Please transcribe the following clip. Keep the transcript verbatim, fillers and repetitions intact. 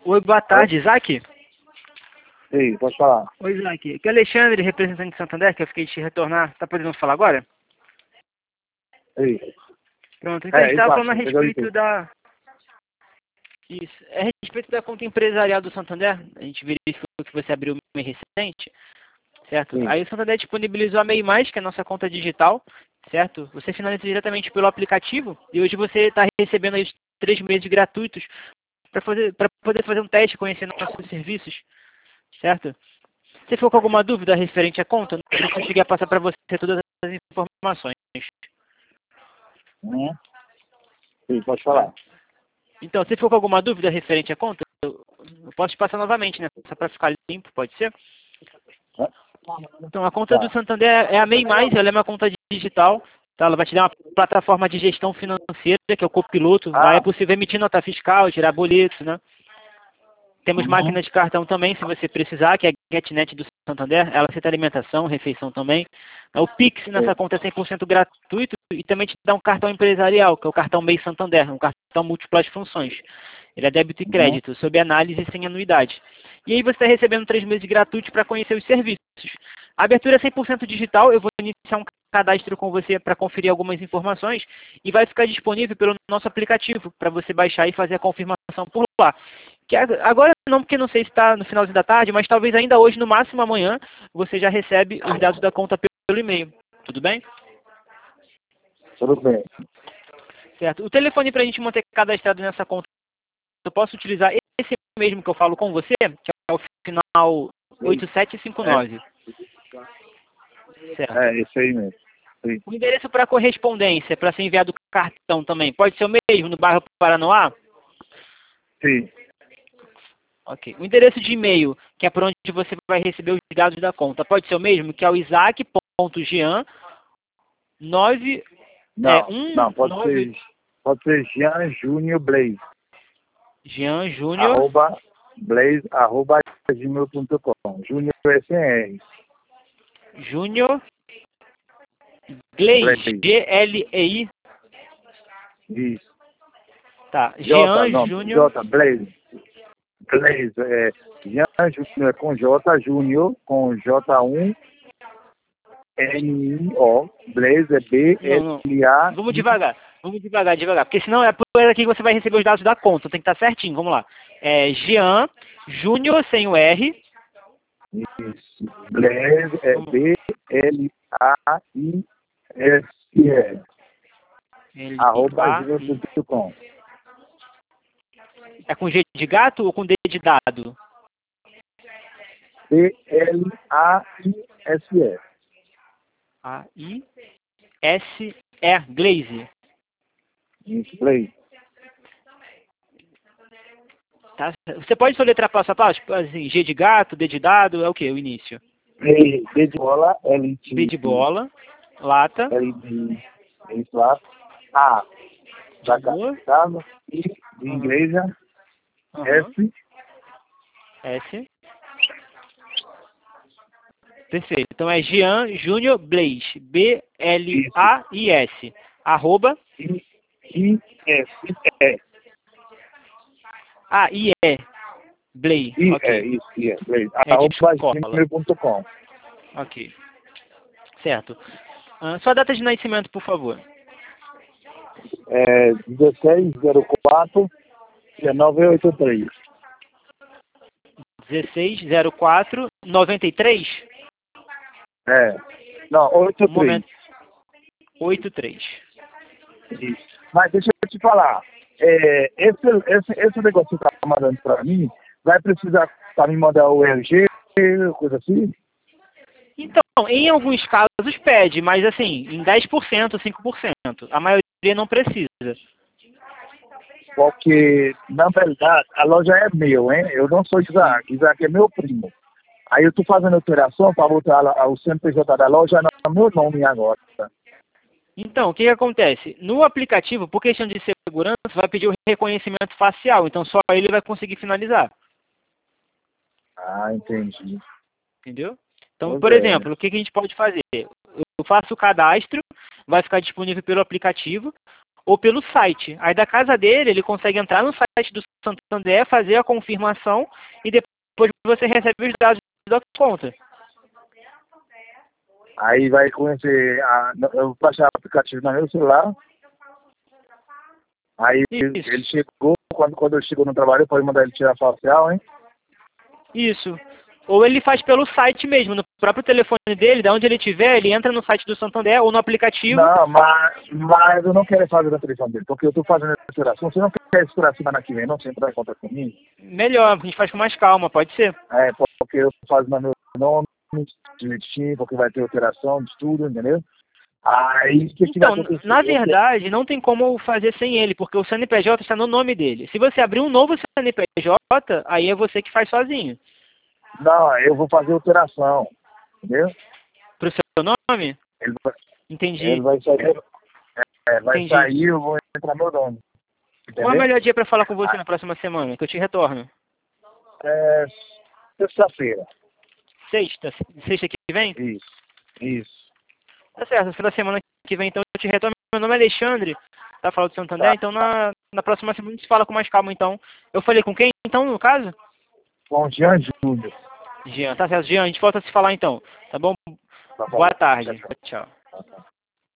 Oi, boa tarde, Isaac? Sim, pode falar. Oi, Isaac. Aqui é Alexandre, representante de Santander, que eu fiquei de te retornar. Tá podendo falar agora? Sim. Pronto, então a É, gente estava exato, falando a entendeu respeito isso. da... Isso, é a respeito da conta empresarial do Santander. A gente verificou que você abriu uma MEI recente, certo? Sim. Aí o Santander disponibilizou a MEI Mais, que é a nossa conta digital, certo? Você finaliza diretamente pelo aplicativo e hoje você está recebendo aí os três meses gratuitos para fazer, para poder fazer um teste, conhecendo nossos serviços, certo? Se ficou com alguma dúvida referente à conta, não sei se eu cheguei a passar para você todas as informações. Uhum. Sim, pode falar. Então, se ficou com alguma dúvida referente à conta, eu eu posso te passar novamente, né? Só para ficar limpo, pode ser? Tá. Então, a conta do Tá. Santander é a MEI Mais, ela é uma conta digital, tá? Ela vai te dar uma plataforma de gestão financeira, que é o copiloto. Lá é Ah, possível emitir nota fiscal, tirar boletos, né? Temos uhum. máquina de cartão também, se você precisar, que é a GetNet do Santander. Ela aceita alimentação, refeição também. O Pix Sim. nessa conta é cem por cento gratuito e também te dá um cartão empresarial, que é o cartão MEI Santander, um cartão múltiplas funções. Ele é débito e Uhum. crédito, sob análise sem anuidade. E aí você está recebendo três meses gratuitos para conhecer os serviços. A abertura é cem por cento digital, eu vou iniciar um cadastro com você para conferir algumas informações e vai ficar disponível pelo nosso aplicativo para você baixar e fazer a confirmação por lá. Que agora não, porque não sei se está no finalzinho da tarde, mas talvez ainda hoje, no máximo amanhã, você já recebe os dados da conta pelo e-mail. Tudo bem? Tudo bem. Certo. O telefone para a gente manter cadastrado nessa conta, eu posso utilizar esse mesmo que eu falo com você, que é o final Sim. oito sete cinco É, nove. Certo. é isso aí mesmo. Sim. O endereço para correspondência, para ser enviado cartão também, pode ser o mesmo, no bairro Paranoá? Sim. Ok. O endereço de e-mail, que é por onde você vai receber os dados da conta, pode ser o mesmo, que é o isaac ponto jean nove é Não, um não, pode nove ser, pode ser Jean Júnior Blaze. Jean Júnior Arroba Blaze, arroba gmail ponto com. Júnior é sem R. Júnior Gleis, Blaze. G L E I, Isso. tá, J, Jean não, Júnior, J, Blaze. Blaze, é Jean Júnior é com J, Júnior, com J um, N I O, Blaze é B, não, não, L, A, vamos I, devagar, vamos devagar, devagar, porque senão é por aqui que você vai receber os dados da conta, tem que estar certinho, vamos lá, é Jean Júnior sem o R, isso. Blaze é vamos, B, L, A, I, S, E, L, arroba A, gmail I, ponto com. é com G de gato ou com D de dado? B, L, A, I, S, E. A, I, S, E, Glaze. Isso, Blaze. Tá? Você pode soletrar passo a passo? Tipo assim, G de gato, D de dado, é o que? O início. B, B de bola, L, B de, de bola, lata, L, de, isso lá. A, de da ca- amor, casa, I, de aham, igreja, aham, S, S. Perfeito. Então é Jean Júnior Blaze, B L isso, A I S, arroba, I, I, S, E. A, I, E, Blaze, I, é, ok. isso, I, é, Blaze. É de Arroba escola, gmail ponto com. ok. Certo. Ah, sua data de nascimento, por favor. É dezesseis zero quatro dezenove oitenta e três. dezesseis zero quatro noventa e três. É. Não, Um oitenta e três. momento. oitenta e três. Isso. Mas deixa eu te falar. É, esse, esse, esse negócio que você está mandando para mim, vai precisar para me mandar o L G, coisa assim? Então, em alguns casos pede, mas assim, em dez por cento, cinco por cento. A maioria não precisa. Porque, na verdade, a loja é meu, hein? Eu não sou Sim. Isaac. Isaac é meu primo. Aí eu estou fazendo alteração para botar lá o C N P J da loja no meu nome agora. Então, o que, que acontece? No aplicativo, por questão de segurança, vai pedir o reconhecimento facial. Então, só ele vai conseguir finalizar. Ah, entendi. Entendeu? Então, Pois por é. exemplo, o que, que a gente pode fazer? Eu faço o cadastro, vai ficar disponível pelo aplicativo. ou pelo site. Aí da casa dele, ele consegue entrar no site do Santander, fazer a confirmação e depois você recebe os dados da conta. Aí vai conhecer, a, eu vou baixar o aplicativo no meu celular. Aí Isso. ele chegou, quando, quando eu chego no trabalho, pode mandar ele tirar a facial, hein? Isso. Ou ele faz pelo site mesmo, no próprio telefone dele, de onde ele estiver, ele entra no site do Santander ou no aplicativo. Não, mas, mas eu não quero fazer na telefone dele, porque eu estou fazendo a exploração. Você não quer explorar semana que vem, não? Você entrar em contato comigo? Melhor, a gente faz com mais calma, pode ser. É, porque eu faço no meu nome, direitinho, porque vai ter alteração de tudo, entendeu? Aí, o que, que vai Então, acontecer? na verdade, não tem como fazer sem ele, porque o C N P J está no nome dele. Se você abrir um novo C N P J, aí é você que faz sozinho. Não, eu vou fazer alteração, entendeu? Pro seu nome? Ele vai, Entendi. ele vai sair, é, vai Entendi. sair, eu vou entrar meu nome. Entendeu? Qual é o melhor dia para falar com você na próxima semana, que eu te retorno? É, sexta-feira. Sexta? Sexta que vem? Isso, isso. Tá certo, pela semana que vem, então eu te retorno. Meu nome é Alexandre, tá falando do Santander, Tá. então na, na próxima semana a gente fala com mais calma, então. Eu falei com quem, então, no caso? Com o Jean Júnior. Jean, tá certo, Jean, a gente volta a se falar, então. Tá bom? Tá bom. Boa tarde. Tchau, Tchau. tchau.